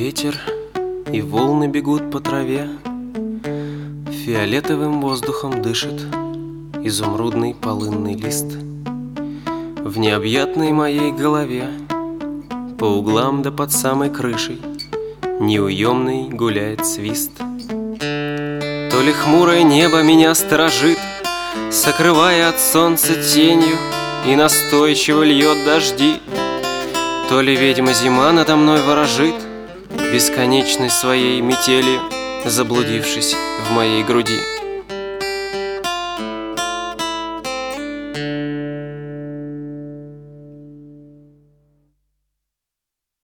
ветер, и волны бегут по траве. Фиолетовым воздухом дышит изумрудный полынный лист. В необъятной моей голове по углам да под самой крышей неуемный гуляет свист. То ли хмурое небо меня сторожит, сокрывая от солнца тенью, и настойчиво льет дожди, то ли ведьма зима надо мной ворожит, бесконечной своей метелью заблудившись в моей груди.